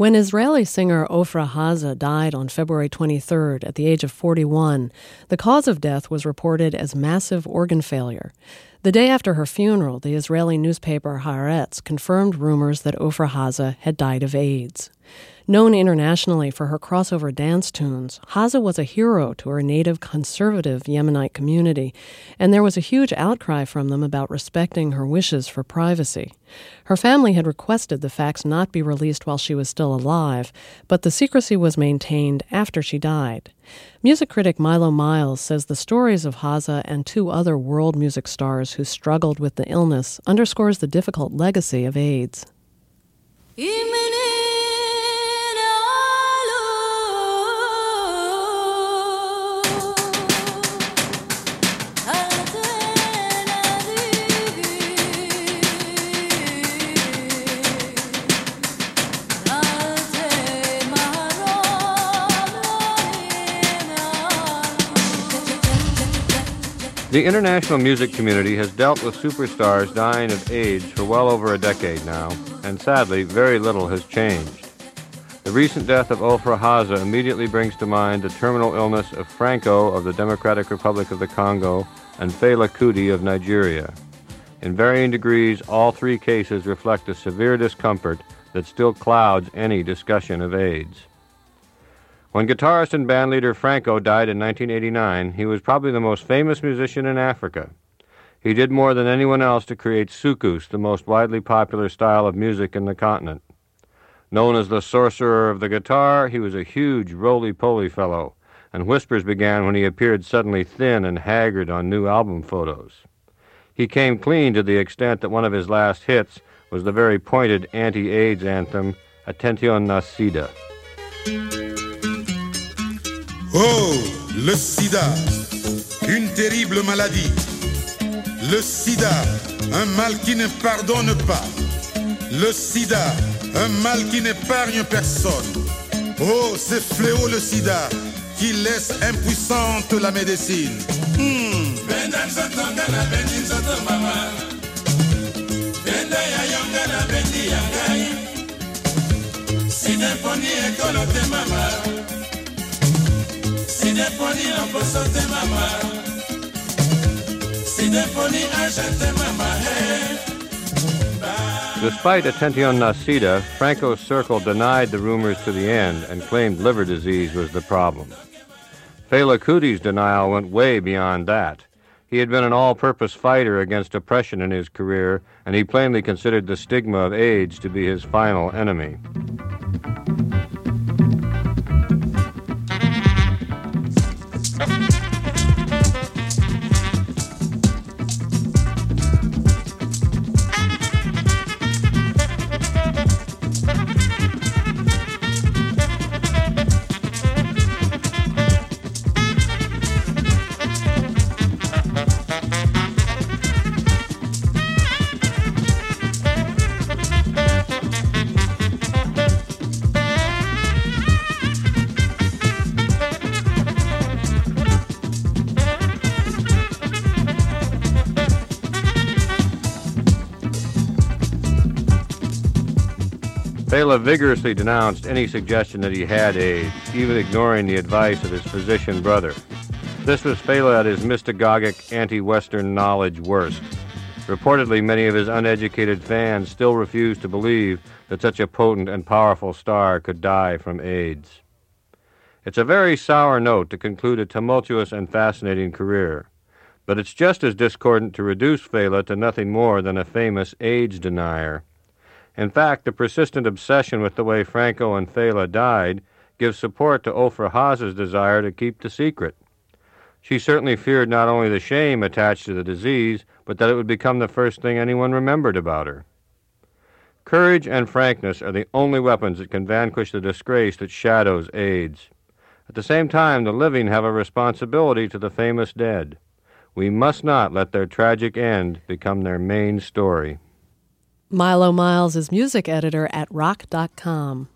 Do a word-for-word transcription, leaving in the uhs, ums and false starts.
When Israeli singer Ofra Haza died on February twenty-third at the age of forty-one, the cause of death was reported as massive organ failure. The day after her funeral, the Israeli newspaper Haaretz confirmed rumors that Ofra Haza had died of AIDS. Known internationally for her crossover dance tunes, Haza was a hero to her native conservative Yemenite community, and there was a huge outcry from them about respecting her wishes for privacy. Her family had requested the facts not be released while she was still alive, but the secrecy was maintained after she died. Music critic Milo Miles says the stories of Haza and two other world music stars who struggled with the illness underscores the difficult legacy of AIDS. The international music community has dealt with superstars dying of AIDS for well over a decade now, and sadly, very little has changed. The recent death of Ofra Haza immediately brings to mind the terminal illness of Franco of the Democratic Republic of the Congo and Fela Kuti of Nigeria. In varying degrees, all three cases reflect a severe discomfort that still clouds any discussion of AIDS. When guitarist and bandleader Franco died in nineteen eighty-nine, he was probably the most famous musician in Africa. He did more than anyone else to create soukous, the most widely popular style of music in the continent. Known as the sorcerer of the guitar, he was a huge roly-poly fellow, and whispers began when he appeared suddenly thin and haggard on new album photos. He came clean to the extent that one of his last hits was the very pointed anti-AIDS anthem, Attention Nasida. Oh, le sida, une terrible maladie. Le sida, un mal qui ne pardonne pas. Le sida, un mal qui n'épargne personne. Oh, ce fléau le sida, qui laisse impuissante la médecine. Hmm. Despite Attention Nasida, Franco's circle denied the rumors to the end and claimed liver disease was the problem. Fela Kuti's denial went way beyond that. He had been an all-purpose fighter against oppression in his career, and he plainly considered the stigma of AIDS to be his final enemy. Fela vigorously denounced any suggestion that he had AIDS, even ignoring the advice of his physician brother. This was Fela at his mystagogic, anti-Western knowledge worst. Reportedly, many of his uneducated fans still refused to believe that such a potent and powerful star could die from AIDS. It's a very sour note to conclude a tumultuous and fascinating career, but it's just as discordant to reduce Fela to nothing more than a famous AIDS denier. In fact, the persistent obsession with the way Franco and Fela died gives support to Ofra Haza's desire to keep the secret. She certainly feared not only the shame attached to the disease, but that it would become the first thing anyone remembered about her. Courage and frankness are the only weapons that can vanquish the disgrace that shadows AIDS. At the same time, the living have a responsibility to the famous dead. We must not let their tragic end become their main story. Milo Miles is music editor at rock dot com.